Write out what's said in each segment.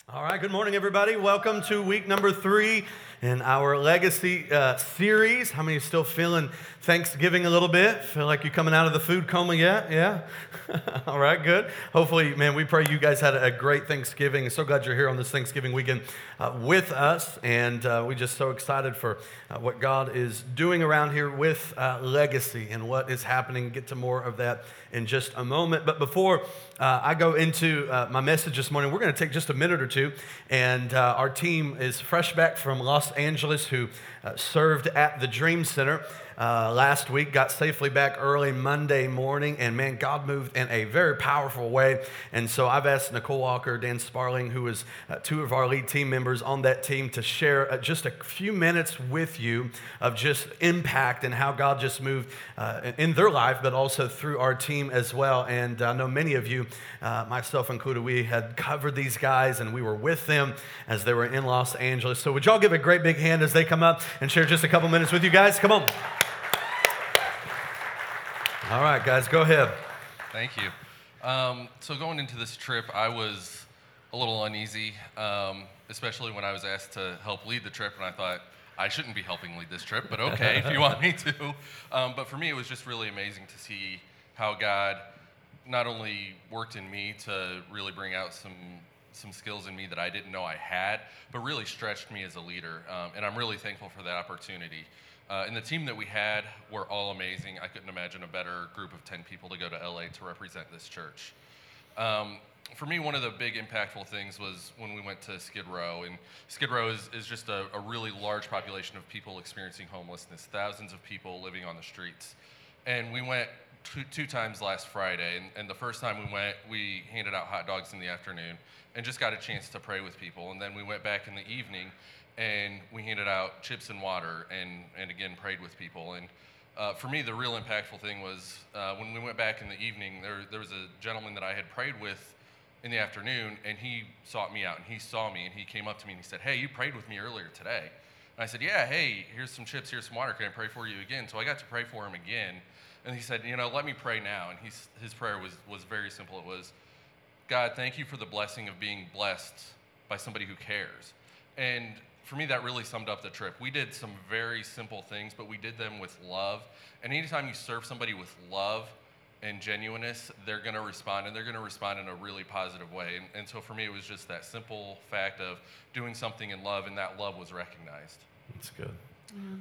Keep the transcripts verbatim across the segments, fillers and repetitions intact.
All right, good morning, everybody. Welcome to week number three in our Legacy uh, series. How many are still feeling Thanksgiving a little bit? Feel like you're coming out of the food coma yet? Yeah? All right, good. Hopefully, man, we pray you guys had a great Thanksgiving. So glad you're here on this Thanksgiving weekend uh, with us. And uh, we're just so excited for uh, what God is doing around here with uh, Legacy and what is happening. Get to more of that in just a moment. But before uh, I go into uh, my message this morning, we're going to take just a minute or two. And uh, our team is fresh back from Los Angeles, who uh, served at the Dream Center uh, last week, got safely back early Monday morning, and man, God moved in a very powerful way. And so I've asked Nicole Walker, Dan Sparling, who is uh, two of our lead team members on that team, to share uh, just a few minutes with you of just impact and how God just moved uh, in their life, but also through our team as well. And I know many of you, uh, myself included, we had covered these guys and we were with them as they were in Los Angeles. So would y'all give a great big hand as they come up and share just a couple minutes with you guys? Come on. All right, guys, go ahead. Thank you. Um, so going into this trip, I was a little uneasy, um, especially when I was asked to help lead the trip, and I thought, I shouldn't be helping lead this trip, but okay, if you want me to. Um, but for me, it was just really amazing to see how God not only worked in me to really bring out some some skills in me that I didn't know I had, but really stretched me as a leader. Um, and I'm really thankful for that opportunity. Uh, and the team that we had were all amazing. I couldn't imagine a better group of ten people to go to L A to represent this church. Um, for me, one of the big impactful things was when we went to Skid Row. And Skid Row is, is just a, a really large population of people experiencing homelessness, thousands of people living on the streets. And we went two, two times last Friday. And, and the first time we went, we handed out hot dogs in the afternoon and just got a chance to pray with people. And then we went back in the evening and we handed out chips and water and, and again, prayed with people. And uh, for me, the real impactful thing was uh, when we went back in the evening, there, there was a gentleman that I had prayed with in the afternoon, and he sought me out, and he saw me, and he came up to me, and he said, hey, you prayed with me earlier today. And I said, yeah, hey, here's some chips, here's some water, can I pray for you again? So I got to pray for him again, and he said, you know, let me pray now. And he's, his prayer was, was very simple. It was, God, thank you for the blessing of being blessed by somebody who cares. And for me, that really summed up the trip. We did some very simple things, but we did them with love. And anytime you serve somebody with love and genuineness, they're going to respond, and they're going to respond in a really positive way. And, and so for me, it was just that simple fact of doing something in love, and that love was recognized. That's good. Yeah.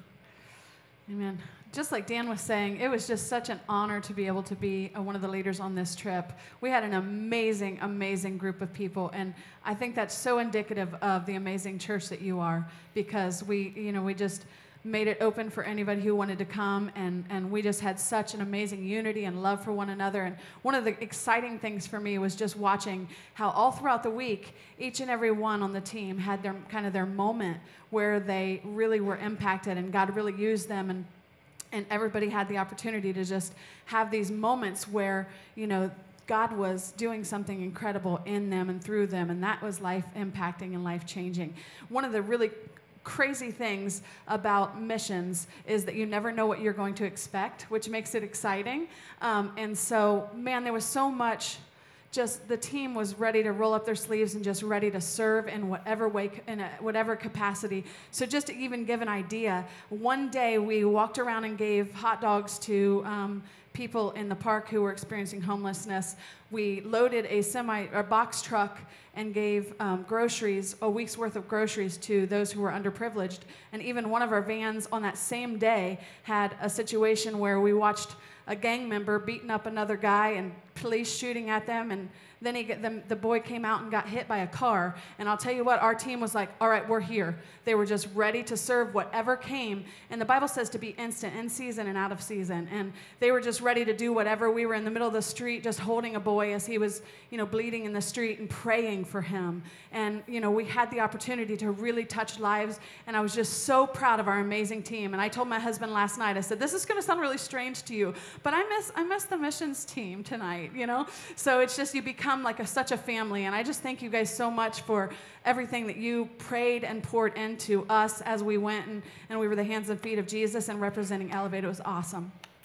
Amen. Just like Dan was saying, it was just such an honor to be able to be uh, one of the leaders on this trip. We had an amazing, amazing group of people, and I think that's so indicative of the amazing church that you are, because we, you know, we just made it open for anybody who wanted to come, and, and we just had such an amazing unity and love for one another. And one of the exciting things for me was just watching how all throughout the week, each and every one on the team had their kind of their moment where they really were impacted and God really used them, and and everybody had the opportunity to just have these moments where, you know, God was doing something incredible in them and through them, and that was life impacting and life changing. One of the really crazy things about missions is that you never know what you're going to expect, which makes it exciting. Um, and so, man, there was so much. Just the team was ready to roll up their sleeves and just ready to serve in whatever way, in a, whatever capacity. So just to even give an idea, one day we walked around and gave hot dogs to um, people in the park who were experiencing homelessness. We loaded a semi or box truck and gave um, groceries, a week's worth of groceries, to those who were underprivileged. And even one of our vans on that same day had a situation where we watched a gang member beating up another guy and police shooting at them, and then he get them, the boy came out and got hit by a car. And I'll tell you what, our team was like, all right, we're here. They were just ready to serve whatever came. And the Bible says to be instant, in season and out of season. And they were just ready to do whatever. We were in the middle of the street just holding a boy as he was, you know, bleeding in the street and praying for him. And, you know, we had the opportunity to really touch lives. And I was just so proud of our amazing team. And I told my husband last night, I said, this is going to sound really strange to you, but I miss I miss the missions team tonight, you know? So it's just, you become like a, such a family. And I just thank you guys so much for everything that you prayed and poured into us as we went, and, and we were the hands and feet of Jesus and representing Elevate. It was awesome.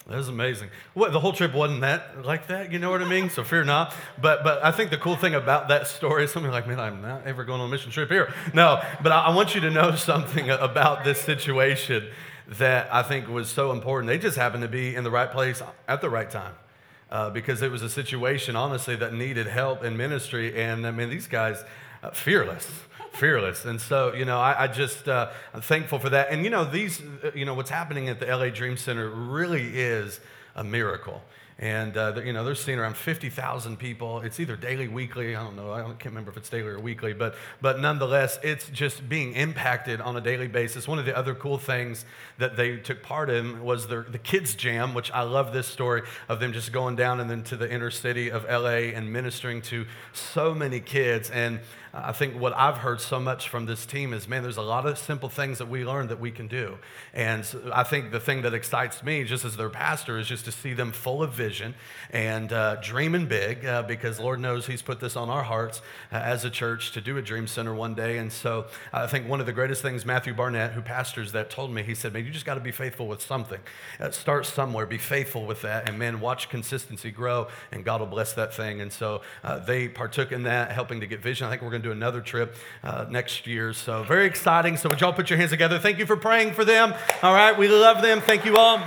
That was amazing. What, the whole trip wasn't that like that, you know what I mean? So fear not. But but I think the cool thing about that story is something like, man, I'm not ever going on a mission trip here. No, but I, I want you to know something about this situation that I think was so important. They just happened to be in the right place at the right time. Uh, because it was a situation, honestly, that needed help in ministry. And I mean, these guys, uh, fearless. Fearless. And so, you know, I, I just, uh, I'm thankful for that. And, you know, these, uh, you know, what's happening at the L A Dream Center really is a miracle. And, uh, you know, they're seeing around fifty thousand people. It's either daily, weekly. I don't know. I can't remember if it's daily or weekly. But, but nonetheless, it's just being impacted on a daily basis. One of the other cool things that they took part in was the, the Kids Jam, which I love this story of them just going down and then to the inner city of L A and ministering to so many kids. And I think what I've heard so much from this team is, man, there's a lot of simple things that we learned that we can do. And I think the thing that excites me, just as their pastor, is just to see them full of vision and uh, dreaming big, uh, because Lord knows He's put this on our hearts uh, as a church to do a Dream Center one day. And so I think one of the greatest things Matthew Barnett, who pastors that, told me, he said, man, you just got to be faithful with something. Uh, start somewhere, be faithful with that, and man, watch consistency grow, and God will bless that thing. And so uh, they partook in that, helping to get vision. I think we're going to do another trip uh, next year. So very exciting. So would y'all put your hands together? Thank you for praying for them. All right, we love them. Thank you all.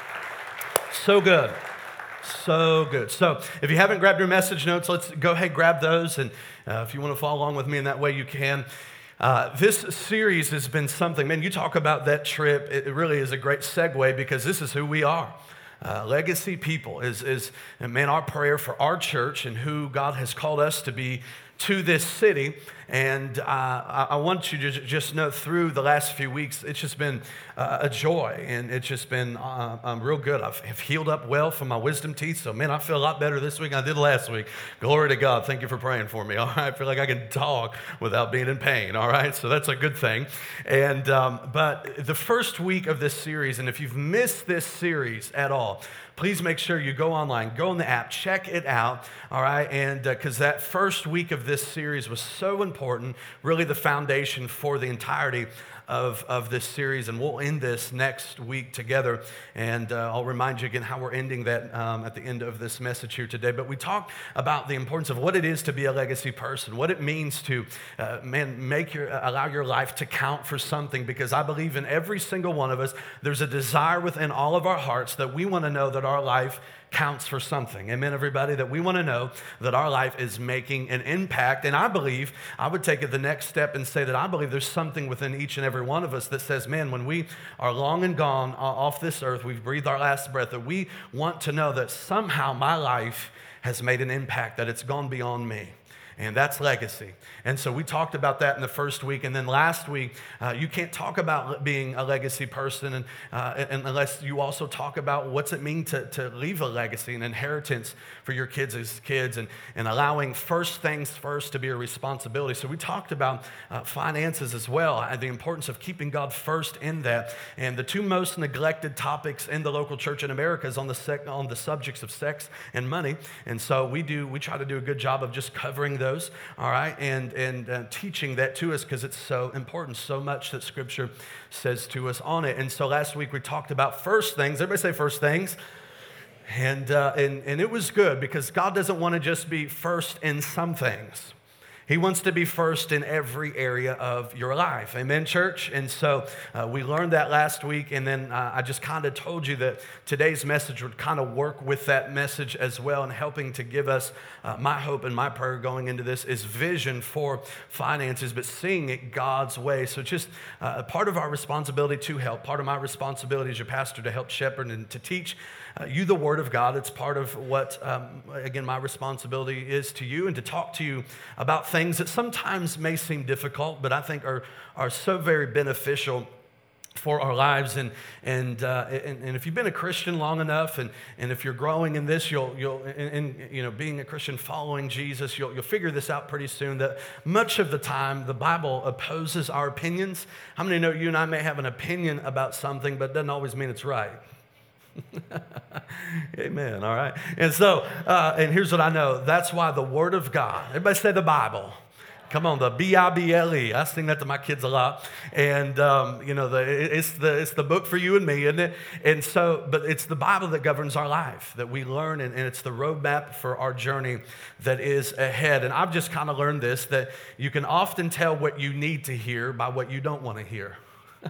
So good. So good. So if you haven't grabbed your message notes, let's go ahead, grab those. And uh, if you want to follow along with me in that way, you can. Uh, this series has been something, man, you talk about that trip. It really is a great segue because this is who we are. Uh, legacy people is, is, man, our prayer for our church and who God has called us to be to this city. And uh, I, I want you to just know through the last few weeks, it's just been uh, a joy, and it's just been uh, um, real good. I've, I've healed up well from my wisdom teeth, so man, I feel a lot better this week than I did last week. Glory to God. Thank you for praying for me. All right, I feel like I can talk without being in pain. All right, so that's a good thing. And um, but the first week of this series, and if you've missed this series at all, please make sure you go online, go on the app, check it out, all right? And because uh, that first week of this series was so important, really the foundation for the entirety of, of this series. And we'll end this next week together. And uh, I'll remind you again how we're ending that um, at the end of this message here today. But we talked about the importance of what it is to be a legacy person, what it means to, uh, man, make your, allow your life to count for something. Because I believe in every single one of us, there's a desire within all of our hearts that we want to know that our life counts for something. Amen, everybody? That we want to know that our life is making an impact. And I believe, I would take it the next step and say that I believe there's something within each and every one of us that says, man, when we are long and gone off this earth, we've breathed our last breath, that we want to know that somehow my life has made an impact, that it's gone beyond me. And that's legacy. And so we talked about that in the first week. And then last week, uh, you can't talk about being a legacy person and, uh, unless you also talk about what's it mean to, to leave a legacy, an inheritance for your kids as kids, and, and allowing first things first to be a responsibility. So we talked about uh, finances as well, and the importance of keeping God first in that. And the two most neglected topics in the local church in America is on the, sec- on the subjects of sex and money. And so we do, we try to do a good job of just covering those. Those, all right, and and uh, teaching that to us because it's so important, so much that Scripture says to us on it. And so last week we talked about first things. Everybody say first things. And uh, and and it was good because God doesn't want to just be first in some things. He wants to be first in every area of your life. Amen, church? And so uh, we learned that last week, and then uh, I just kind of told you that today's message would kind of work with that message as well, and helping to give us uh, my hope and my prayer going into this is vision for finances, but seeing it God's way. So just uh, part of our responsibility to help, part of my responsibility as your pastor to help shepherd and to teach Uh, you the Word of God. It's part of what, um, again, my responsibility is to you, and to talk to you about things that sometimes may seem difficult, but I think are, are so very beneficial for our lives. And and, uh, and and if you've been a Christian long enough, and, and if you're growing in this, you'll you'll in, in you know being a Christian, following Jesus, you'll you'll figure this out pretty soon. That much of the time the Bible opposes our opinions. How many know you and I may have an opinion about something, but it doesn't always mean it's right? Amen. All right. And so, uh, and here's what I know. That's why the Word of God, everybody say the Bible. Come on, the B I B L E. I sing that to my kids a lot. And, um, you know, the, it's, the, it's the book for you and me, isn't it? And so, but it's the Bible that governs our life, that we learn, and, and it's the roadmap for our journey that is ahead. And I've just kind of learned this, that you can often tell what you need to hear by what you don't want to hear.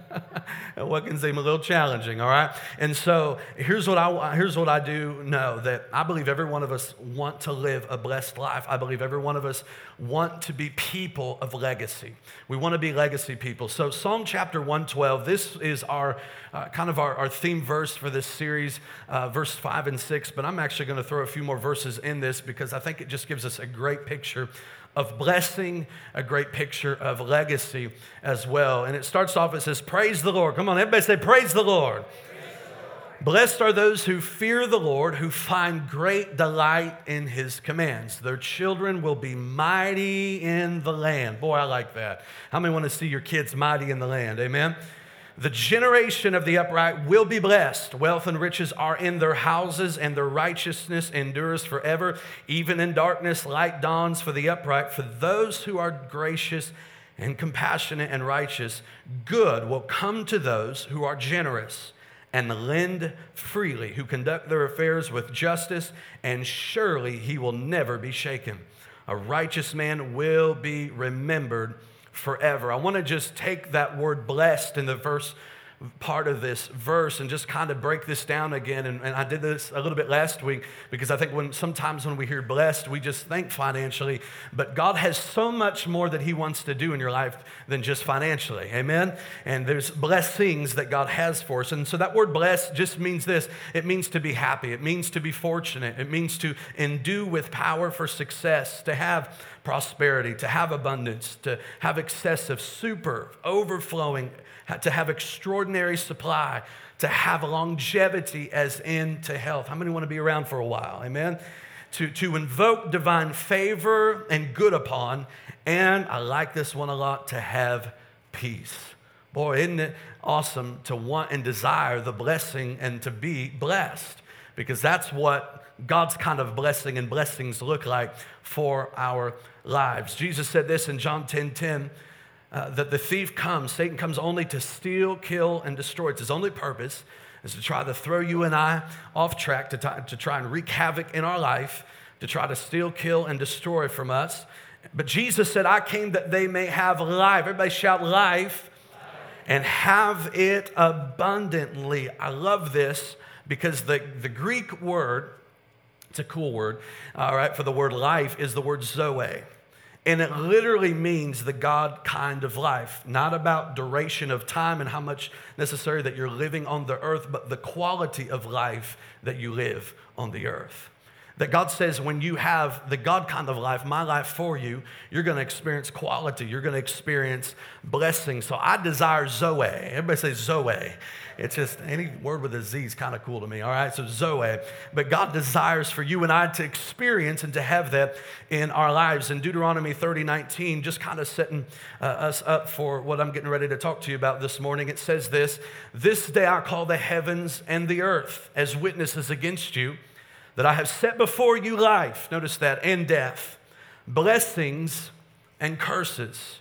What can seem a little challenging, all right? And so here's what I here's what I do know, that I believe every one of us want to live a blessed life. I believe every one of us want to be people of legacy. We want to be legacy people. So Psalm chapter one twelve, this is our uh, kind of our, our theme verse for this series, uh, verse five and six, but I'm actually going to throw a few more verses in this because I think it just gives us a great picture of blessing, a great picture of legacy as well. And it starts off, it says, praise the Lord. Come on, everybody say, praise the Lord. Praise the Lord. Blessed are those who fear the Lord, who find great delight in his commands. Their children will be mighty in the land. Boy, I like that. How many want to see your kids mighty in the land? Amen. The generation of the upright will be blessed. Wealth and riches are in their houses, and their righteousness endures forever. Even in darkness, light dawns for the upright. For those who are gracious and compassionate and righteous, good will come to those who are generous and lend freely, who conduct their affairs with justice, and surely he will never be shaken. A righteous man will be remembered forever. I want to just take that word blessed in the first part of this verse and just kind of break this down again. And, and I did this a little bit last week because I think when sometimes when we hear blessed, we just think financially, but God has so much more that he wants to do in your life than just financially. Amen. And there's blessings that God has for us. And so that word blessed just means this. It means to be happy. It means to be fortunate. It means to endue with power for success, to have prosperity, to have abundance, to have excessive, super, overflowing, to have extraordinary supply, to have longevity as into health. How many want to be around for a while? Amen? To, to invoke divine favor and good upon, and I like this one a lot, to have peace. Boy, isn't it awesome to want and desire the blessing and to be blessed? Because that's what God's kind of blessing and blessings look like for our lives. Jesus said this in John ten ten, uh, that the thief comes, Satan comes only to steal, kill, and destroy. It's his only purpose is to try to throw you and I off track, to, t- to try and wreak havoc in our life, to try to steal, kill, and destroy from us. But Jesus said, I came that they may have life. Everybody shout life, and have it abundantly. I love this because the, the Greek word, it's a cool word, all right, for the word life is the word Zoe. And it literally means the God kind of life, not about duration of time and how much necessary that you're living on the earth, but the quality of life that you live on the earth. That God says when you have the God kind of life, my life for you, you're going to experience quality. You're going to experience blessing. So I desire Zoe. Everybody say Zoe. It's just any word with a Z is kind of cool to me, all right? So Zoe. But God desires for you and I to experience and to have that in our lives. In Deuteronomy thirty nineteen, just kind of setting uh, us up for what I'm getting ready to talk to you about this morning, it says this, this day I call the heavens and the earth as witnesses against you, that I have set before you life, notice that, and death, blessings and curses.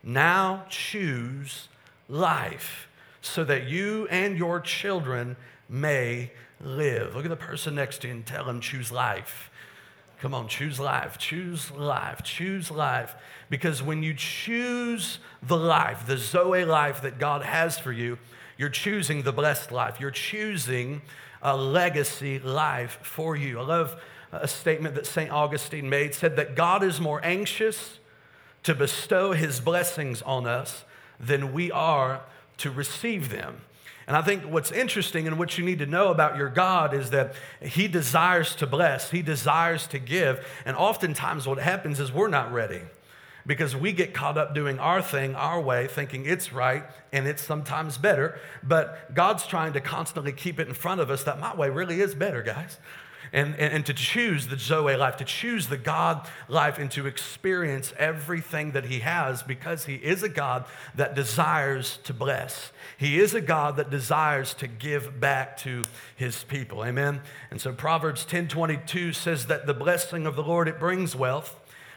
Now choose life, so that you and your children may live. Look at the person next to you and tell them, choose life. Come on, choose life, choose life, choose life. Because when you choose the life, the Zoe life that God has for you, you're choosing the blessed life. You're choosing a legacy life for you. I love a statement that Saint Augustine made, said that God is more anxious to bestow his blessings on us than we are to receive them. And I think what's interesting and what you need to know about your God is that he desires to bless, he desires to give, and oftentimes what happens is we're not ready. Because we get caught up doing our thing our way, thinking it's right, and it's sometimes better. But God's trying to constantly keep it in front of us that my way really is better, guys. And, and, and to choose the Zoe life, to choose the God life, and to experience everything that he has, because he is a God that desires to bless. He is a God that desires to give back to his people. Amen? And so Proverbs ten twenty-two says that the blessing of the Lord, it brings wealth.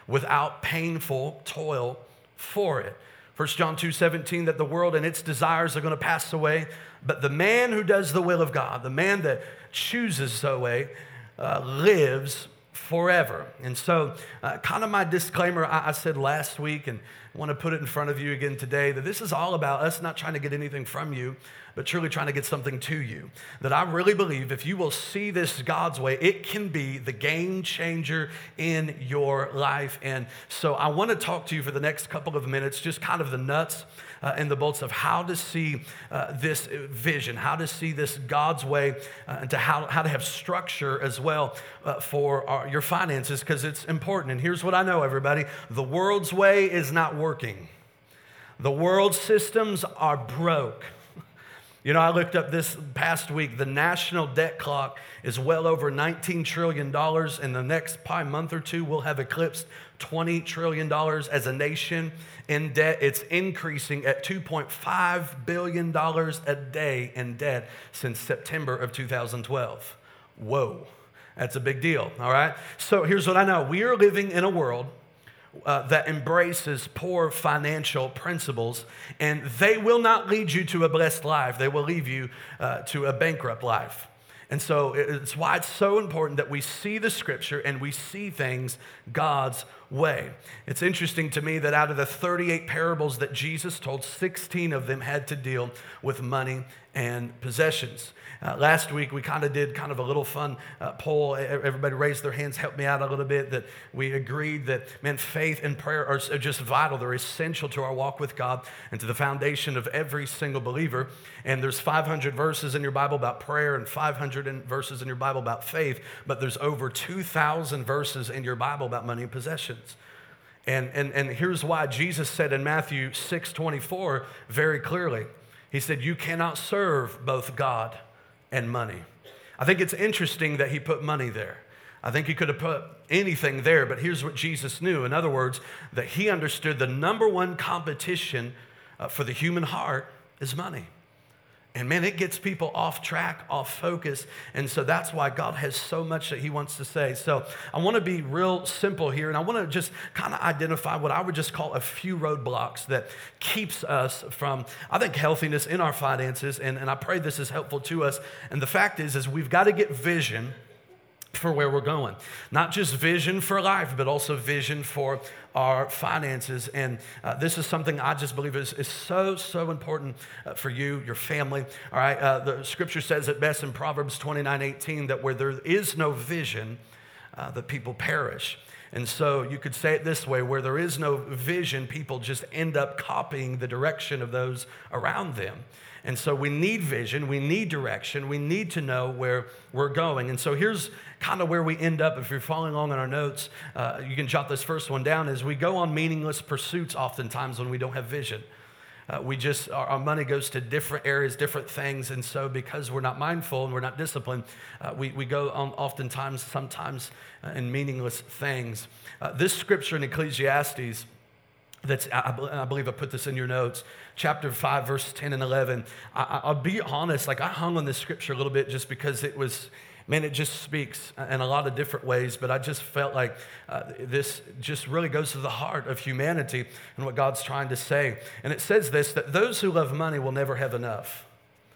without painful toil for it. First John two seventeen, that the world and its desires are going to pass away, but the man who does the will of God, the man that chooses Zoe, uh, lives forever. And so uh, kind of my disclaimer I, I said last week, and I want to put it in front of you again today, that this is all about us not trying to get anything from you, but truly trying to get something to you. That I really believe if you will see this God's way, it can be the game changer in your life. And so I want to talk to you for the next couple of minutes, just kind of the nuts uh, and the bolts of how to see uh, this vision, how to see this God's way, uh, and to how, how to have structure as well uh, for our, your finances, because it's important. And here's what I know, everybody. The world's way is not working. The world's systems are broke. You know, I looked up this past week, the national debt clock is well over nineteen trillion dollars. In the next probably month or two, we'll have eclipsed twenty trillion dollars as a nation in debt. It's increasing at two point five billion dollars a day in debt since September of two thousand twelve. Whoa, that's a big deal, all right? So here's what I know. We are living in a world Uh, that embraces poor financial principles, and they will not lead you to a blessed life. They will lead you uh, to a bankrupt life. And so it's why it's so important that we see the scripture and we see things God's way. It's interesting to me that out of the thirty-eight parables that Jesus told, sixteen of them had to deal with money and possessions. Uh, last week, we kind of did kind of a little fun uh, poll. Everybody raised their hands, helped me out a little bit, that we agreed that, man, faith and prayer are, are just vital. They're essential to our walk with God and to the foundation of every single believer. And there's five hundred verses in your Bible about prayer and five hundred verses in your Bible about faith, but there's over two thousand verses in your Bible about money and possessions. And, and, and here's why. Jesus said in Matthew six twenty-four very clearly, he said, you cannot serve both God and money. I think it's interesting that he put money there. I think he could have put anything there, but here's what Jesus knew. In other words, that he understood the number one competition uh, for the human heart is money. And man, it gets people off track, off focus. And so that's why God has so much that he wants to say. So I want to be real simple here. And I want to just kind of identify what I would just call a few roadblocks that keeps us from, I think, healthiness in our finances. And, and I pray this is helpful to us. And the fact is, is we've got to get vision for where we're going. Not just vision for life, but also vision for our finances. And uh, this is something I just believe is, is so, so important uh, for you, your family. All right, uh, the scripture says it best in Proverbs twenty-nine eighteen that where there is no vision, uh, the people perish. And so you could say it this way, where there is no vision, people just end up copying the direction of those around them. And so we need vision, we need direction, we need to know where we're going. And so here's kind of where we end up. If you're following along in our notes, uh, you can jot this first one down, is we go on meaningless pursuits oftentimes when we don't have vision. Uh, we just, our, our money goes to different areas, different things, and so because we're not mindful and we're not disciplined, uh, we, we go on oftentimes, sometimes uh, in meaningless things. Uh, this scripture in Ecclesiastes, That's, I, I believe I put this in your notes, chapter five, verse ten and eleven. I, I'll be honest, like I hung on this scripture a little bit just because it was, man, it just speaks in a lot of different ways, but I just felt like uh, this just really goes to the heart of humanity and what God's trying to say. And it says this, that those who love money will never have enough.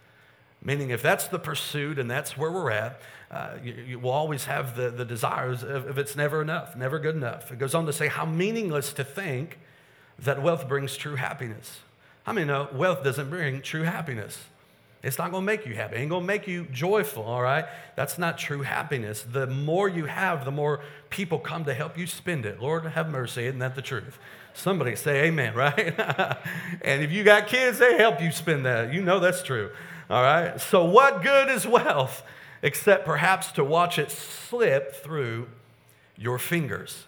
Meaning if that's the pursuit and that's where we're at, uh, you, you will always have the, the desires of, if it's never enough, never good enough. It goes on to say how meaningless to think that wealth brings true happiness. How many know wealth doesn't bring true happiness? It's not going to make you happy. It ain't going to make you joyful, all right? That's not true happiness. The more you have, the more people come to help you spend it. Lord, have mercy. Isn't that the truth? Somebody say amen, right? And if you got kids, they help you spend that. You know that's true, all right? So what good is wealth except perhaps to watch it slip through your fingers?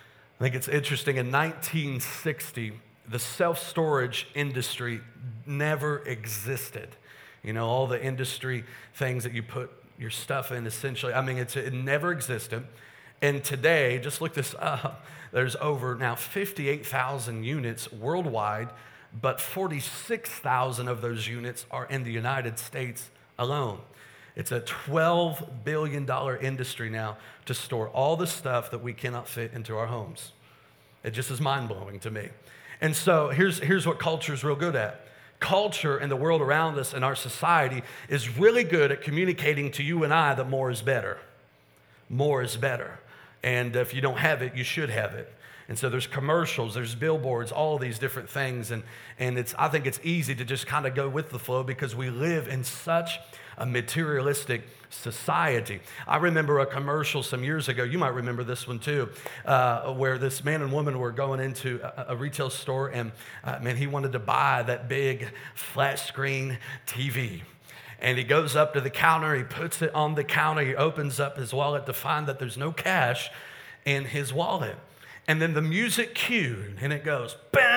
I think it's interesting, in nineteen sixty, the self-storage industry never existed. You know, all the industry things that you put your stuff in, essentially, I mean, it's, it never existed. And today, just look this up, there's over now fifty-eight thousand units worldwide, but forty-six thousand of those units are in the United States alone. It's a twelve billion dollars industry now to store all the stuff that we cannot fit into our homes. It just is mind-blowing to me. And so here's, here's what culture is real good at. Culture and the world around us and our society is really good at communicating to you and I that more is better. More is better. And if you don't have it, you should have it. And so there's commercials, there's billboards, all of these different things. And, and it's, I think it's easy to just kind of go with the flow because we live in such a materialistic society. I remember a commercial some years ago, you might remember this one too, uh, where this man and woman were going into a, a retail store and uh, man, he wanted to buy that big flat screen T V. And he goes up to the counter, he puts it on the counter, he opens up his wallet to find that there's no cash in his wallet. And then the music cued, and it goes,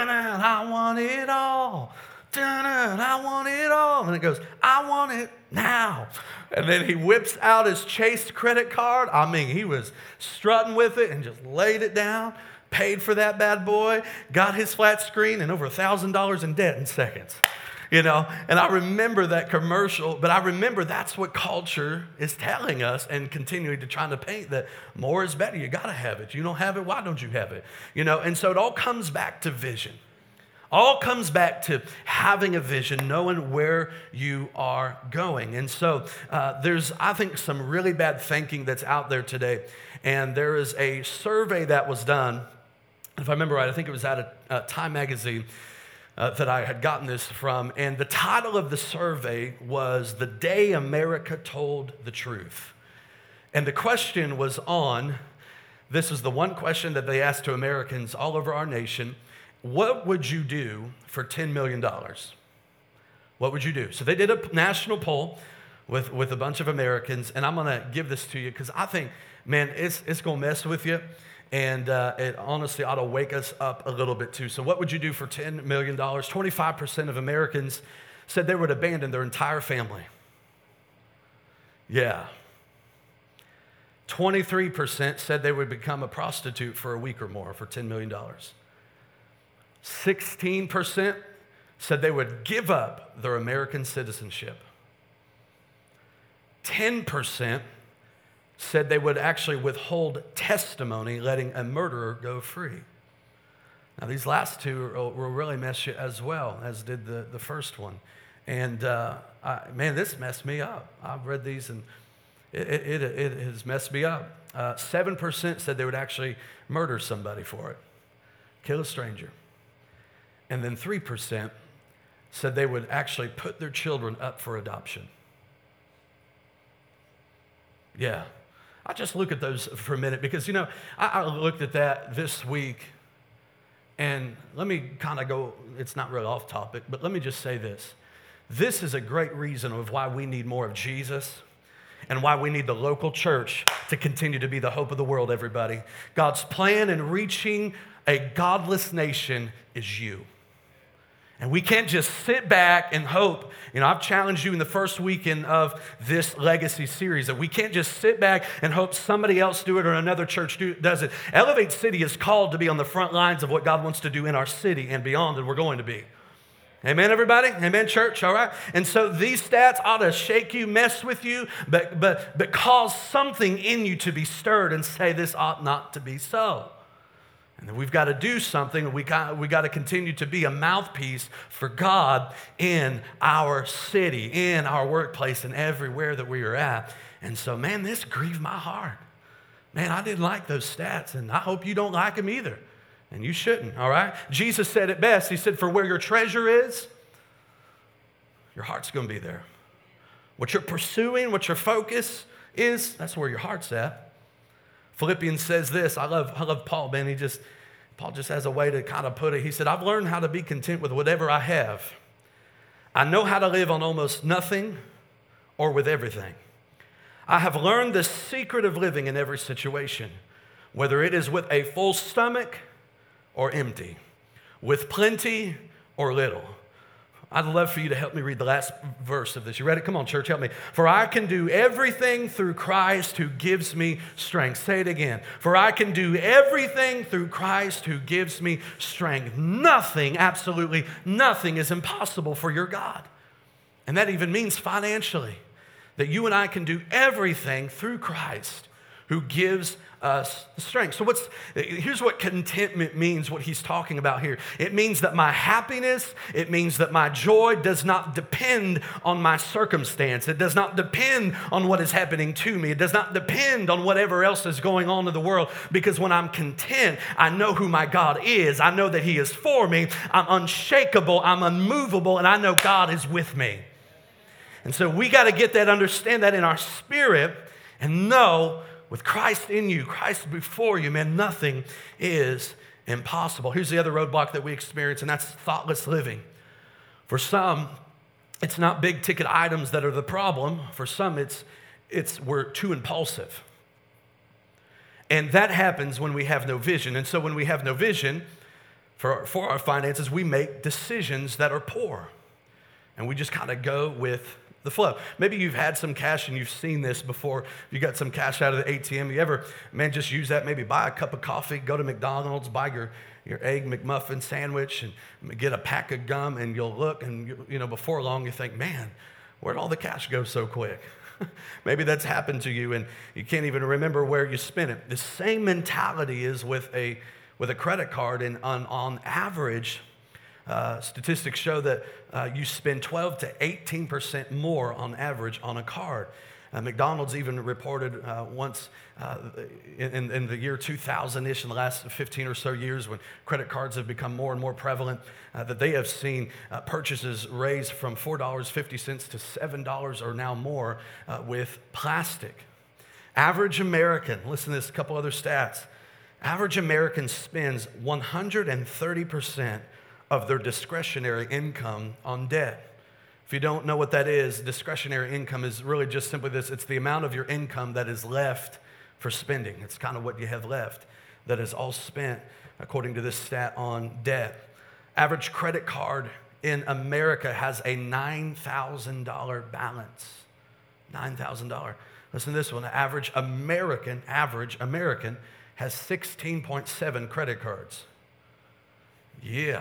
I want it all. I want it all. And it goes, I want it now. And then he whips out his Chase credit card. I mean, he was strutting with it and just laid it down, paid for that bad boy, got his flat screen, and over one thousand dollars in debt in seconds. You know, and I remember that commercial, but I remember that's what culture is telling us and continuing to try to paint that more is better. You got to have it. You don't have it, why don't you have it? You know, and so it all comes back to vision. All comes back to having a vision, knowing where you are going. And so uh, there's, I think, some really bad thinking that's out there today. And there is a survey that was done, if I remember right, I think it was out of uh, Time Magazine, Uh, that I had gotten this from, and the title of the survey was The Day America Told the Truth. And the question was on, this is the one question that they asked to Americans all over our nation, what would you do for ten million dollars? What would you do? So they did a national poll with, with a bunch of Americans, and I'm gonna give this to you because I think, man, it's, it's gonna mess with you. And uh, it honestly ought to wake us up a little bit too. So what would you do for ten million dollars? twenty-five percent of Americans said they would abandon their entire family. Yeah. twenty-three percent said they would become a prostitute for a week or more for ten million dollars. sixteen percent said they would give up their American citizenship. ten percent said they would actually withhold testimony, letting a murderer go free. Now, these last two will really mess you as well, as did the, the first one. And, uh, I, man, this messed me up. I've read these, and it, it, it, it has messed me up. Uh, seven percent said they would actually murder somebody for it, kill a stranger. And then three percent said they would actually put their children up for adoption. Yeah. I just look at those for a minute because, you know, I, I looked at that this week, and let me kind of go, it's not really off topic, but let me just say this. This is a great reason of why we need more of Jesus and why we need the local church to continue to be the hope of the world, everybody. God's plan in reaching a godless nation is you. And we can't just sit back and hope. You know, I've challenged you in the first weekend of this legacy series that we can't just sit back and hope somebody else do it or another church do, does it. Elevate City is called to be on the front lines of what God wants to do in our city and beyond, and we're going to be. Amen, everybody? Amen, church? All right? And so these stats ought to shake you, mess with you, but, but, but cause something in you to be stirred and say, this ought not to be so. And then we've got to do something. We got, we got to continue to be a mouthpiece for God in our city, in our workplace, and everywhere that we are at. And so, man, this grieved my heart. Man, I didn't like those stats, and I hope you don't like them either. And you shouldn't, all right? Jesus said it best. He said, for where your treasure is, your heart's going to be there. What you're pursuing, what your focus is, that's where your heart's at. Philippians says this. I love, I love Paul, man. He just, Paul just has a way to kind of put it. He said, I've learned how to be content with whatever I have. I know how to live on almost nothing or with everything. I have learned the secret of living in every situation, whether it is with a full stomach or empty, with plenty or little. I'd love for you to help me read the last verse of this. You ready? Come on, church, help me. For I can do everything through Christ who gives me strength. Say it again. For I can do everything through Christ who gives me strength. Nothing, absolutely nothing is impossible for your God. And that even means financially, that you and I can do everything through Christ who gives us the strength. So what's here's what contentment means, what he's talking about here. It means that my happiness, it means that my joy does not depend on my circumstance. It does not depend on what is happening to me. It does not depend on whatever else is going on in the world, because when I'm content, I know who my God is. I know that he is for me. I'm unshakable, I'm unmovable, and I know God is with me. And so we got to get that, understand that in our spirit, and know with Christ in you, Christ before you, man, nothing is impossible. Here's the other roadblock that we experience, and that's thoughtless living. For some, it's not big ticket items that are the problem. For some, it's, it's we're too impulsive. And that happens when we have no vision. And so when we have no vision for, for our finances, we make decisions that are poor. And we just kind of go with the flow. Maybe you've had some cash and you've seen this before. You got some cash out of the A T M. You ever, man, just use that, maybe buy a cup of coffee, go to McDonald's, buy your, your egg McMuffin sandwich and get a pack of gum, and you'll look and, you, you know, before long you think, man, where'd all the cash go so quick? Maybe that's happened to you and you can't even remember where you spent it. The same mentality is with a, with a credit card, and on, on average, Uh, statistics show that uh, you spend twelve to eighteen percent more on average on a card. Uh, McDonald's even reported uh, once uh, in, in the year two thousand-ish, in the last fifteen or so years, when credit cards have become more and more prevalent, uh, that they have seen uh, purchases raise from four dollars and fifty cents to seven dollars or now more uh, with plastic. Average American, listen to this, a couple other stats. Average American spends one hundred thirty percent of their discretionary income on debt. If you don't know what that is, discretionary income is really just simply this. It's the amount of your income that is left for spending. It's kind of what you have left that is all spent, according to this stat, on debt. Average credit card in America has a nine thousand dollars balance. nine thousand dollars. Listen to this one. The average American, average American has sixteen point seven credit cards. Yeah.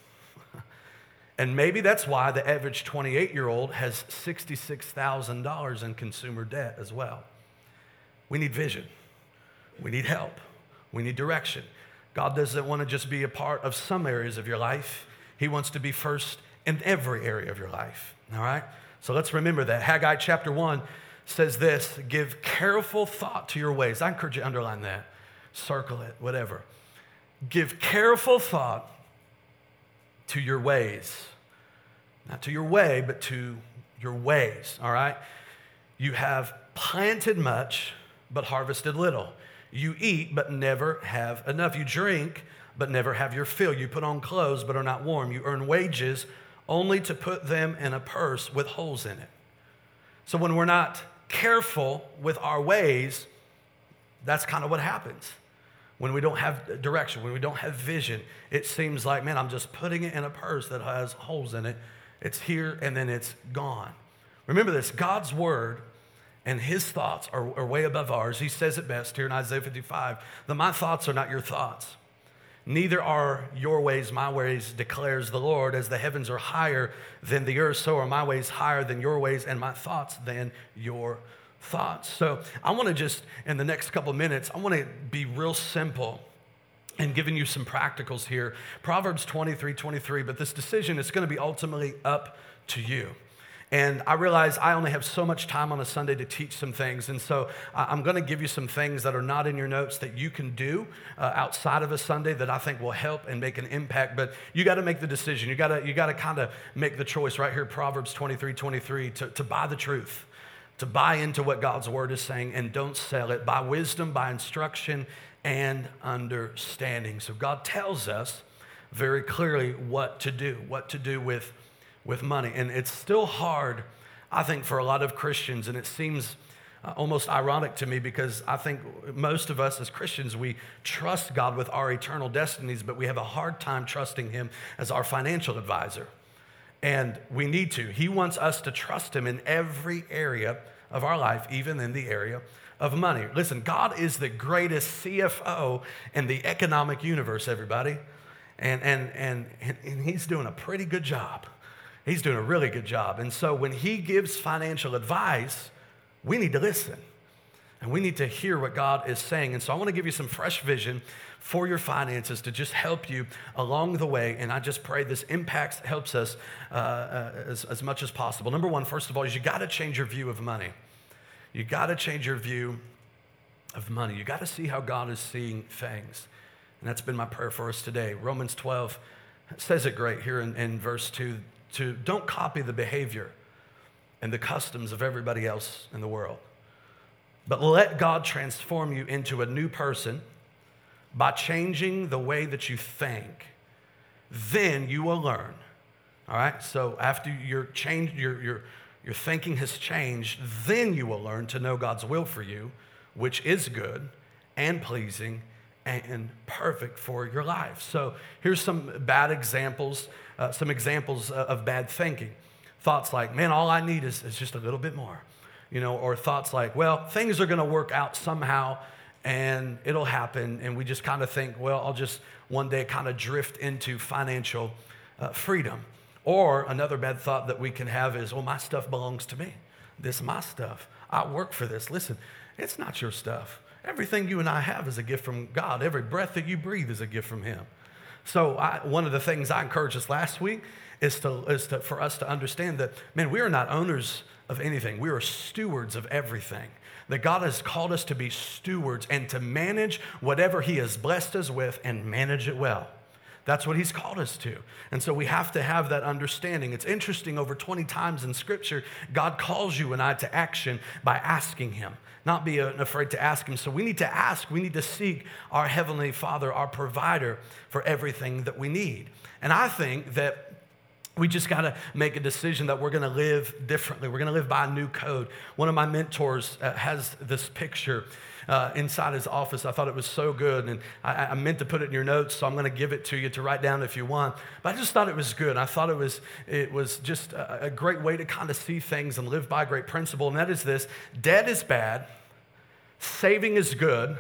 And maybe that's why the average twenty-eight-year-old has sixty-six thousand dollars in consumer debt as well. We need vision. We need help. We need direction. God doesn't want to just be a part of some areas of your life. He wants to be first in every area of your life, all right? So let's remember that. Haggai chapter one says this: give careful thought to your ways. I encourage you to underline that, circle it, whatever. Give careful thought to your ways. Not to your way, but to your ways, all right? You have planted much, but harvested little. You eat, but never have enough. You drink, but never have your fill. You put on clothes, but are not warm. You earn wages only to put them in a purse with holes in it. So when we're not careful with our ways, that's kind of what happens. When we don't have direction, when we don't have vision, it seems like, man, I'm just putting it in a purse that has holes in it. It's here and then it's gone. Remember this, God's word and his thoughts are, are way above ours. He says it best here in Isaiah fifty-five, that my thoughts are not your thoughts. Neither are your ways my ways, declares the Lord. As the heavens are higher than the earth, so are my ways higher than your ways, and my thoughts than your thoughts. So I want to just, in the next couple of minutes, I want to be real simple and giving you some practicals here. Proverbs twenty-three twenty-three, but this decision is going to be ultimately up to you. And I realize I only have so much time on a Sunday to teach some things. And so I'm going to give you some things that are not in your notes that you can do uh, outside of a Sunday that I think will help and make an impact. But you got to make the decision. You got to you got to kind of make the choice right here, Proverbs twenty-three twenty-three, to, to buy the truth, to buy into what God's word is saying, and don't sell it. By wisdom, by instruction, and understanding. So God tells us very clearly what to do, what to do with with money. And it's still hard, I think, for a lot of Christians, and it seems uh, almost ironic to me because I think most of us as Christians, we trust God with our eternal destinies, but we have a hard time trusting him as our financial advisor. And we need to. He wants us to trust him in every area of our life, even in the area of money. Listen, God is the greatest C F O in the economic universe, everybody. And, and, and, and he's doing a pretty good job. He's doing a really good job. And so when he gives financial advice, we need to listen. And we need to hear what God is saying. And so I want to give you some fresh vision for your finances to just help you along the way. And I just pray this impacts, helps us uh, uh, as, as much as possible. Number one, first of all, is you got to change your view of money. You got to change your view of money. You got to see how God is seeing things. And that's been my prayer for us today. Romans twelve says it great here in, in verse two, to don't copy the behavior and the customs of everybody else in the world, but let God transform you into a new person by changing the way that you think. Then you will learn. All right? So after your change, your, your, your thinking has changed, then you will learn to know God's will for you, which is good and pleasing and perfect for your life. So here's some bad examples, uh, some examples of bad thinking. Thoughts like, man, all I need is, is just a little bit more. You know, or thoughts like, well, things are going to work out somehow and it'll happen. And we just kind of think, well, I'll just one day kind of drift into financial uh, freedom. Or another bad thought that we can have is, well, my stuff belongs to me. This is my stuff. I work for this. Listen, it's not your stuff. Everything you and I have is a gift from God. Every breath that you breathe is a gift from Him. So I, one of the things I encouraged us last week is to is to for us to understand that, man, we are not owners of anything. We are stewards of everything. That God has called us to be stewards and to manage whatever He has blessed us with and manage it well. That's what He's called us to. And so we have to have that understanding. It's interesting, over twenty times in Scripture, God calls you and I to action by asking Him, not being afraid to ask Him. So we need to ask, we need to seek our Heavenly Father, our provider for everything that we need. And I think that we just got to make a decision that we're going to live differently. We're going to live by a new code. One of my mentors uh, has this picture uh, inside his office. I thought it was so good, and I, I meant to put it in your notes, so I'm going to give it to you to write down if you want. But I just thought it was good. I thought it was it was just a, a great way to kind of see things and live by a great principle, and that is this: debt is bad, saving is good,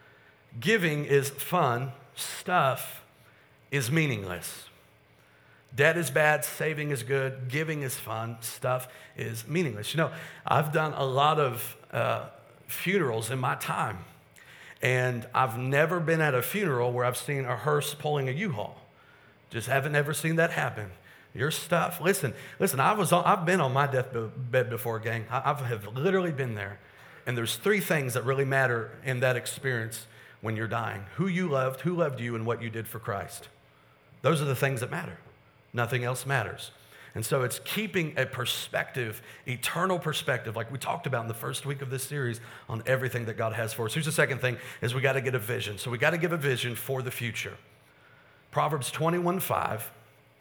giving is fun, stuff is meaningless. Debt is bad, saving is good, giving is fun, stuff is meaningless. You know, I've done a lot of uh, funerals in my time, and I've never been at a funeral where I've seen a hearse pulling a U-Haul. Just haven't ever seen that happen. Your stuff, listen, listen, I was on, I've been on my deathbed before, gang. I I've have literally been there, and there's three things that really matter in that experience when you're dying: who you loved, who loved you, and what you did for Christ. Those are the things that matter. Nothing else matters. And so it's keeping a perspective, eternal perspective, like we talked about in the first week of this series, on everything that God has for us. Here's the second thing, is we got to get a vision. So we got to give a vision for the future. Proverbs twenty-one five,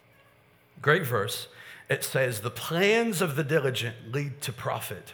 great verse. It says, the plans of the diligent lead to profit,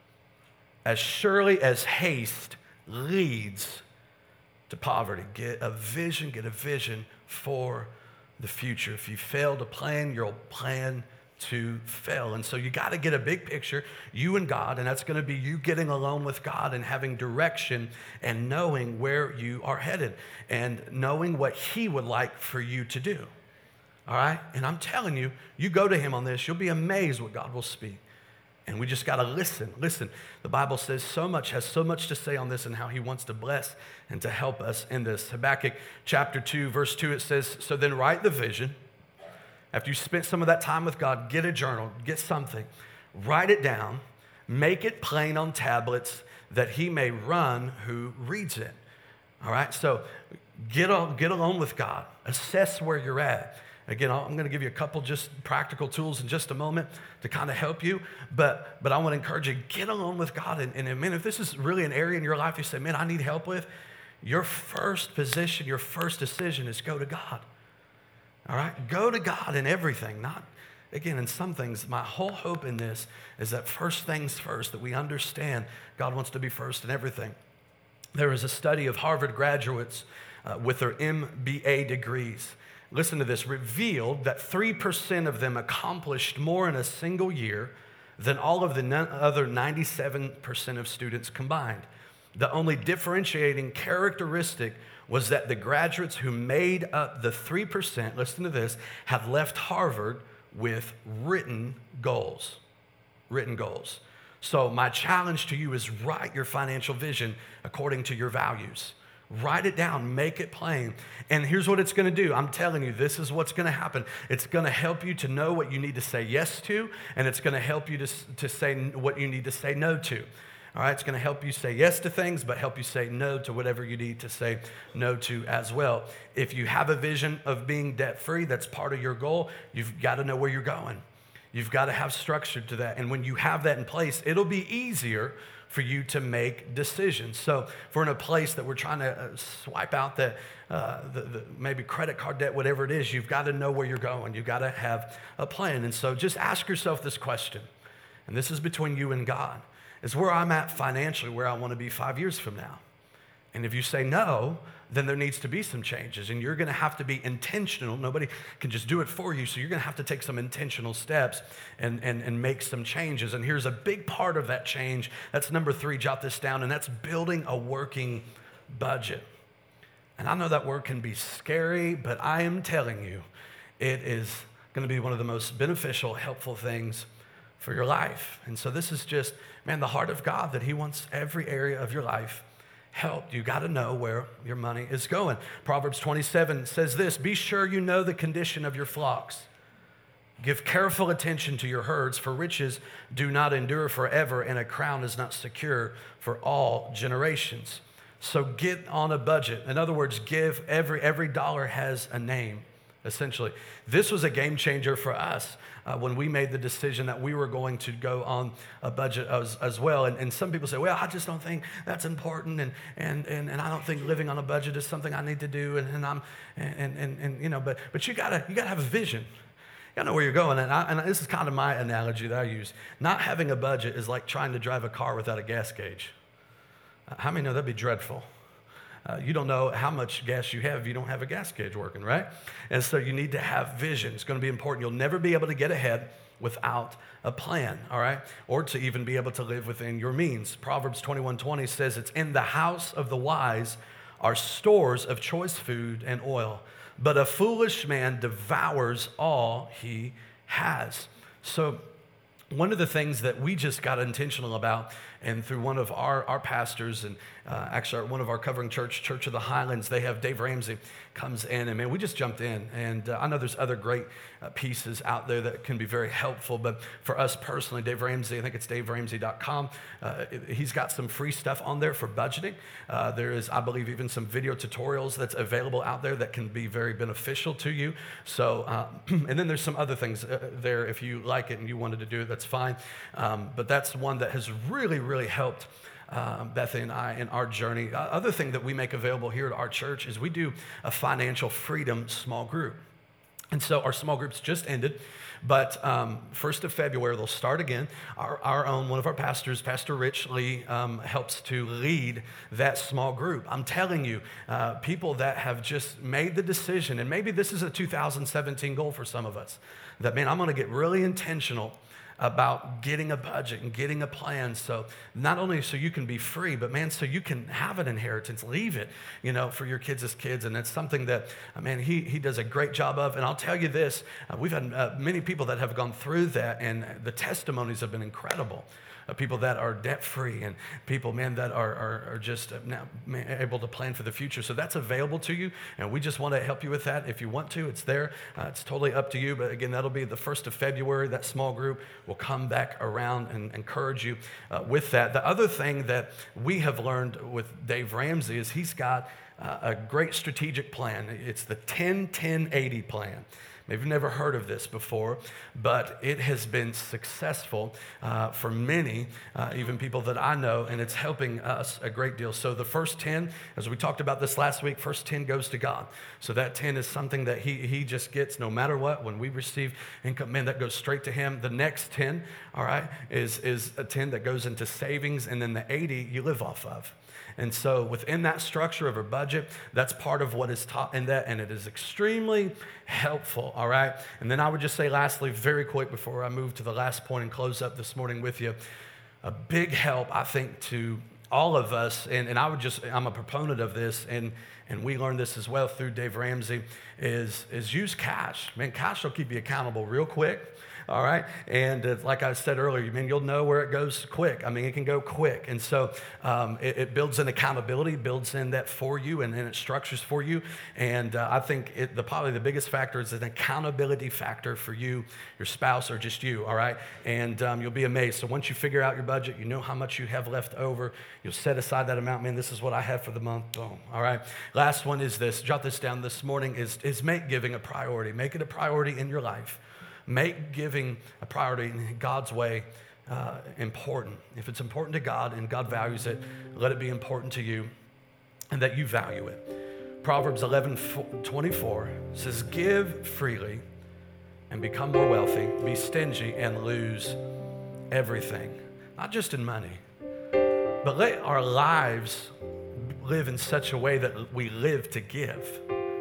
as surely as haste leads to poverty. Get a vision, get a vision for the future. If you fail to plan, you'll plan to fail. And so you got to get a big picture, you and God, and that's going to be you getting alone with God and having direction and knowing where you are headed and knowing what He would like for you to do. All right? And I'm telling you, you go to Him on this, you'll be amazed what God will speak. And we just got to listen. Listen, the Bible says so much, has so much to say on this and how He wants to bless and to help us in this. Habakkuk chapter two, verse two, it says, so then write the vision. After you spent some of that time with God, get a journal, get something, write it down, make it plain on tablets that He may run who reads it. All right, so get, on, get alone with God. Assess where you're at. Again, I'm going to give you a couple just practical tools in just a moment to kind of help you, but but I want to encourage you, get alone with God. And, and man, if this is really an area in your life you say, man, I need help with, your first position, your first decision is go to God. All right? Go to God in everything. Not, again, in some things, my whole hope in this is that first things first, that we understand God wants to be first in everything. There is a study of Harvard graduates uh, with their M B A degrees. Listen to this, revealed that three percent of them accomplished more in a single year than all of the other ninety-seven percent of students combined. The only differentiating characteristic was that the graduates who made up the three percent, listen to this, had left Harvard with written goals. Written goals. So my challenge to you is write your financial vision according to your values. Write it down, make it plain. And here's what it's going to do. I'm telling you, this is what's going to happen. It's going to help you to know what you need to say yes to, and it's going to help you to, to say what you need to say no to. All right, it's going to help you say yes to things, but help you say no to whatever you need to say no to as well. If you have a vision of being debt-free, that's part of your goal, you've got to know where you're going. You've got to have structure to that. And when you have that in place, it'll be easier for you to make decisions. So if we're in a place that we're trying to uh, swipe out the, uh, the, the maybe credit card debt, whatever it is, you've got to know where you're going. You've got to have a plan. And so just ask yourself this question, and this is between you and God. Is where I'm at financially where I want to be five years from now? And if you say no, then there needs to be some changes, and you're going to have to be intentional. Nobody can just do it for you, so you're going to have to take some intentional steps and, and, and make some changes. And here's a big part of that change. That's number three, jot this down, and that's building a working budget. And I know that word can be scary, but I am telling you, it is going to be one of the most beneficial, helpful things for your life. And so this is just, man, the heart of God, that he wants every area of your life helped. You got to know where your money is going. Proverbs twenty-seven says this, be sure you know the condition of your flocks. Give careful attention to your herds, for riches do not endure forever, and a crown is not secure for all generations. So get on a budget. In other words, give every, every dollar has a name, essentially. This was a game changer for us uh, when we made the decision that we were going to go on a budget as, as well. And, and some people say, well, I just don't think that's important, and and and, and I don't think living on a budget is something I need to do. And, and I'm and, and and you know, but but you gotta you gotta have a vision. You gotta know where you're going. And, I, and this is kind of my analogy that I use. Not having a budget is like trying to drive a car without a gas gauge. Uh, how many know that'd be dreadful? Uh, you don't know how much gas you have if you don't have a gas gauge working, right? And so you need to have vision. It's going to be important. You'll never be able to get ahead without a plan, all right? Or to even be able to live within your means. Proverbs twenty-one twenty says, it's in the house of the wise are stores of choice food and oil, but a foolish man devours all he has. So one of the things that we just got intentional about, and through one of our, our pastors, and uh, actually one of our covering church, Church of the Highlands, they have Dave Ramsey comes in, and man, we just jumped in. And uh, I know there's other great uh, pieces out there that can be very helpful, but for us personally, Dave Ramsey, I think it's dave ramsey dot com. Uh, he's got some free stuff on there for budgeting. Uh, there is, I believe, even some video tutorials that's available out there that can be very beneficial to you. So, uh, and then there's some other things uh, there. If you like it and you wanted to do it, that's fine. Um, but that's one that has really, really helped Uh, Bethany and I in our journey. Uh, other thing that we make available here at our church is we do a financial freedom small group. And so our small groups just ended, but um, first of February, they'll start again. Our, our own, one of our pastors, Pastor Rich Lee, um, helps to lead that small group. I'm telling you, uh, people that have just made the decision, and maybe this is a two thousand seventeen goal for some of us, that, man, I'm going to get really intentional about getting a budget and getting a plan, so not only so you can be free, but man, so you can have an inheritance, leave it, you know, for your kids as kids. And that's something that, uh, man, he he does a great job of. And I'll tell you this, uh, we've had uh, many people that have gone through that, and the testimonies have been incredible. Uh, people that are debt-free, and people, man, that are, are, are just now able to plan for the future. So that's available to you, and we just want to help you with that. If you want to, it's there. Uh, it's totally up to you, but again, that'll be the first of February. That small group will come back around and encourage you uh, with that. The other thing that we have learned with Dave Ramsey is he's got uh, a great strategic plan. It's the ten ten eighty plan. Maybe you've never heard of this before, but it has been successful uh, for many, uh, even people that I know, and it's helping us a great deal. So the first ten, as we talked about this last week, first ten goes to God. So that ten is something that he, he just gets no matter what. When we receive income, man, that goes straight to him. The next ten, all right, is, is a ten that goes into savings, and then the eighty you live off of. And so within that structure of a budget, that's part of what is taught in that, and it is extremely helpful, all right? And then I would just say lastly, very quick before I move to the last point and close up this morning with you, a big help, I think, to all of us, and, and I would just, I'm a proponent of this, and and we learned this as well through Dave Ramsey, is, is use cash. Man, cash will keep you accountable real quick. All right, and uh, like I said earlier, I mean, you'll know where it goes quick. I mean, it can go quick, and so um, it, it builds in accountability, builds in that for you, and then it structures for you. And uh, I think it, the probably the biggest factor is an accountability factor for you, your spouse, or just you. All right, and um, you'll be amazed. So once you figure out your budget, you know how much you have left over. You'll set aside that amount. Man, this is what I have for the month. Boom. All right. Last one is this. Jot this down this morning. Is is make giving a priority. Make it a priority in your life. Make giving a priority in God's way uh, important. If it's important to God and God values it, let it be important to you and that you value it. Proverbs eleven twenty-four says, give freely and become more wealthy. Be stingy and lose everything. Not just in money, but let our lives live in such a way that we live to give.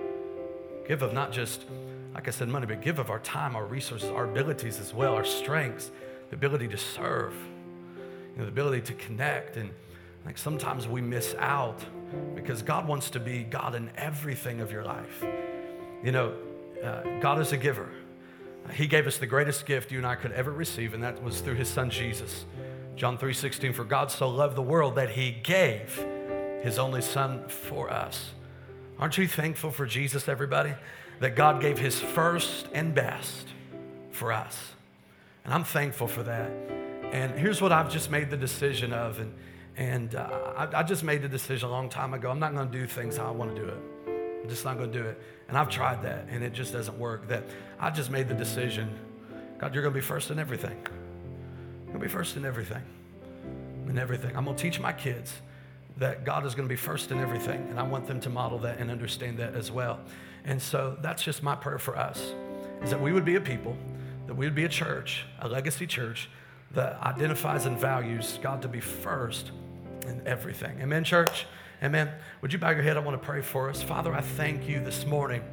Give of not just, like I said, money, but give of our time, our resources, our abilities as well, our strengths, the ability to serve, you know, the ability to connect. And like sometimes we miss out because God wants to be God in everything of your life. You know, uh, God is a giver. He gave us the greatest gift you and I could ever receive, and that was through his son, Jesus. John three sixteen, for God so loved the world that he gave his only son for us. Aren't you thankful for Jesus, everybody? That God gave his first and best for us. And I'm thankful for that. And here's what I've just made the decision of. And, and uh, I, I just made the decision a long time ago. I'm not going to do things how I want to do it. I'm just not going to do it. And I've tried that, and it just doesn't work. That I just made the decision, God, you're going to be first in everything. You're going to be first in everything. In everything. I'm going to teach my kids that God is going to be first in everything, and I want them to model that and understand that as well. And so that's just my prayer for us, is that we would be a people, that we would be a church, a legacy church that identifies and values God to be first in everything. Amen, church? Amen. Would you bow your head? I want to pray for us. Father, I thank you this morning,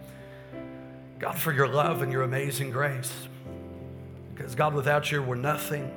God, for your love and your amazing grace. Because God, without you, we're nothing.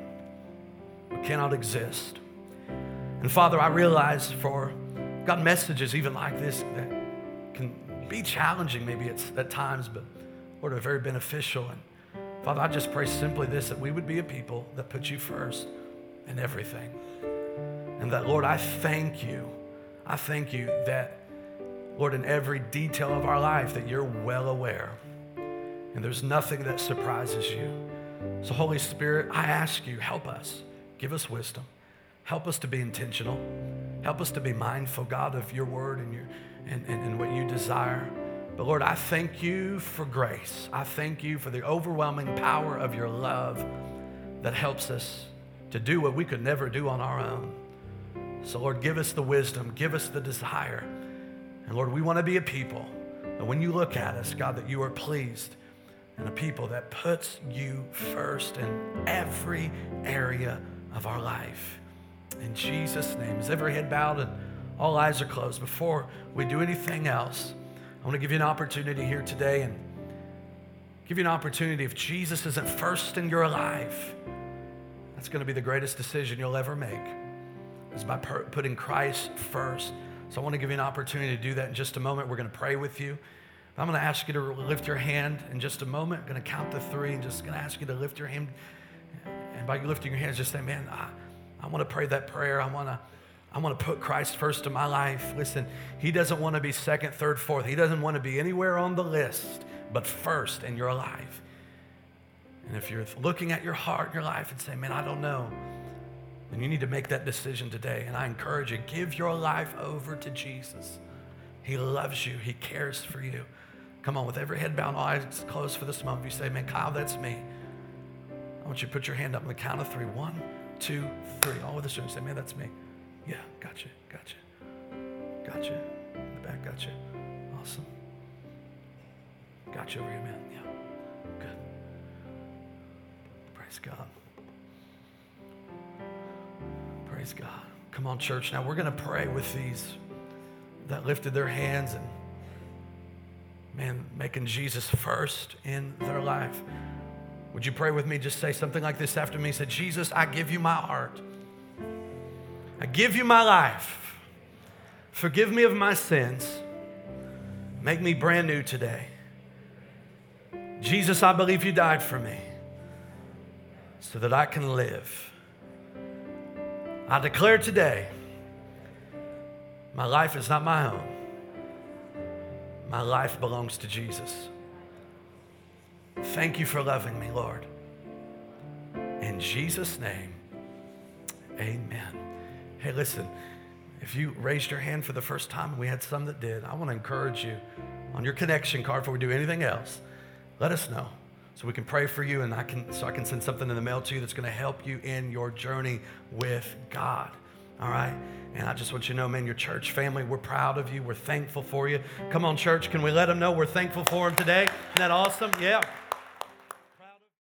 We cannot exist. And Father, I realize for God, messages even like this that can be challenging maybe it's at times, but Lord, are very beneficial. And Father, I just pray simply this, that we would be a people that put you first in everything. And that, Lord, I thank you. I thank you that, Lord, in every detail of our life that you're well aware. And there's nothing that surprises you. So Holy Spirit, I ask you, help us. Give us wisdom. Help us to be intentional. Help us to be mindful, God, of your word and, your, and, and, and what you desire. But Lord, I thank you for grace. I thank you for the overwhelming power of your love that helps us to do what we could never do on our own. So Lord, give us the wisdom, give us the desire. And Lord, we want to be a people that when you look at us, God, that you are pleased, and a people that puts you first in every area of our life. In Jesus' name, is every head bowed and all eyes are closed? Before we do anything else, I want to give you an opportunity here today and give you an opportunity. If Jesus isn't first in your life, that's going to be the greatest decision you'll ever make, is by per- putting Christ first. So I want to give you an opportunity to do that in just a moment. We're going to pray with you. I'm going to ask you to lift your hand in just a moment. I'm going to count to three and just going to ask you to lift your hand. And by you lifting your hands, just say, man, I, I want to pray that prayer. I want to I want to put Christ first in my life. Listen, he doesn't want to be second, third, fourth. He doesn't want to be anywhere on the list, but first in your life. And if you're looking at your heart and your life and saying, man, I don't know, then you need to make that decision today. And I encourage you, give your life over to Jesus. He loves you. He cares for you. Come on, with every head bowed and eyes closed for this moment. If you say, man, Kyle, that's me. I want you to put your hand up on the count of three. One, two, three. All of this room, say, man, that's me. Yeah, gotcha, gotcha, gotcha. In the back, gotcha. Awesome. Gotcha over here, man. Yeah, good. Praise God. Praise God. Come on, church. Now we're going to pray with these that lifted their hands and, man, making Jesus first in their life. Would you pray with me? Just say something like this after me. Say, Jesus, I give you my heart. I give you my life. Forgive me of my sins. Make me brand new today. Jesus, I believe you died for me so that I can live. I declare today, my life is not my own. My life belongs to Jesus. Thank you for loving me, Lord. In Jesus' name, amen. Hey, listen, if you raised your hand for the first time, and we had some that did, I want to encourage you on your connection card before we do anything else, let us know so we can pray for you, and I can so I can send something in the mail to you that's going to help you in your journey with God. All right? And I just want you to know, man, your church family, we're proud of you. We're thankful for you. Come on, church, can we let them know we're thankful for them today? Isn't that awesome? Yeah.